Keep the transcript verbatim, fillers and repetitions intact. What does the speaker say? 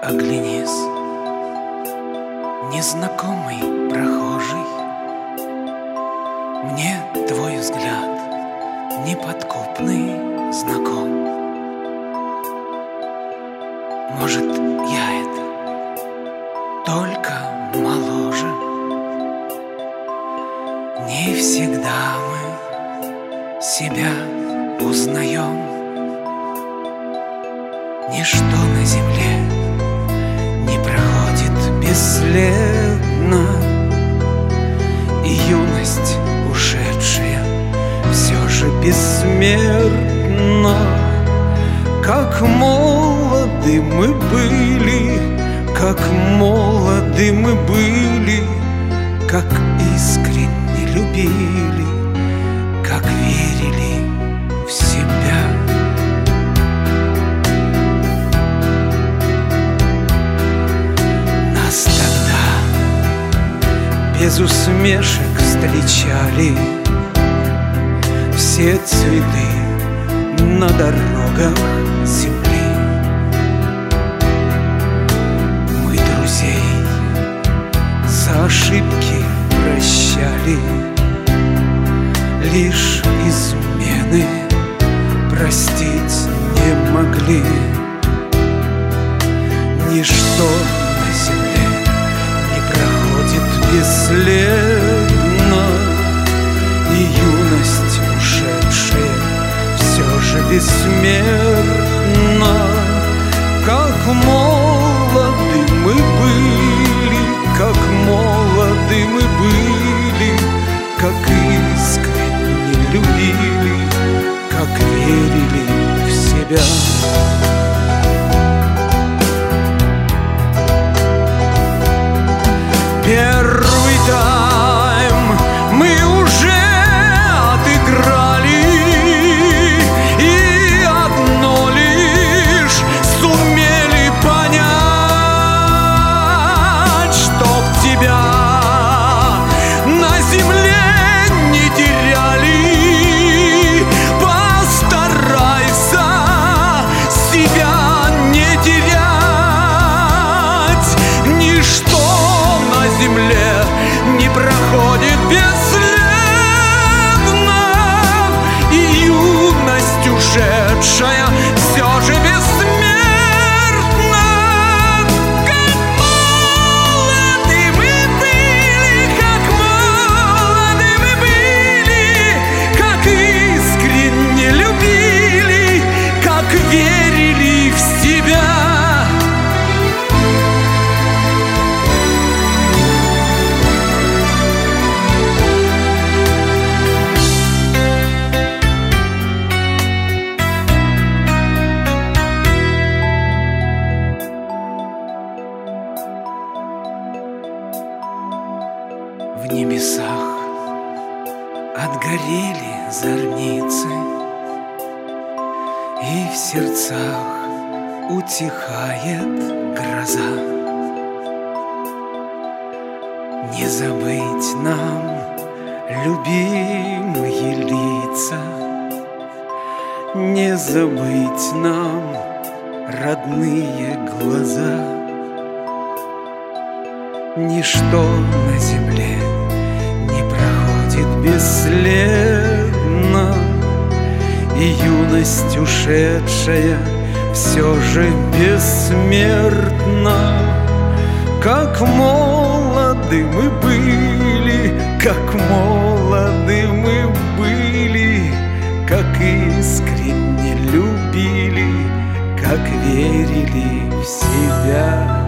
оглянись, незнакомый прохожий, мне твой взгляд неподкупный знаком. Может, я это только моложе. Не всегда мы себя узнаем. Ничто на земле не проходит бесследно, и юность, ушедшая, все же бессмертна. Как молоды мы были, как молоды мы были, как искренне любили, как верили в себя. Нас тогда без усмешек встречали все цветы на дорогах земли. Мы друзей за ошибки прощали, лишь измены простить не могли. Ничто на земле не проходит бесследно, и юность, ушедшая, все же бессмертна. Как молоды мы были, как молоды мы были, как искренне любили, как верили в себя. Первый тайм мы уже отыграли, и одно лишь сумели понять, чтоб тебя на земле не теряли. Постарайся себя не терять. Ничто на земле не проходит бесследно, и юность, ушедшая, все же бессмертна. Как молоды мы были, как молоды мы были, как искренне любили, как верили в себя. В небесах отгорели зорницы, и в сердцах утихает гроза. Не забыть нам любимые лица, не забыть нам родные глаза. Ничто на земле не проходит бесследно, и юность, ушедшая, все же бессмертна. Как молоды мы были, как молоды мы были, как искренне любили, как верили в себя.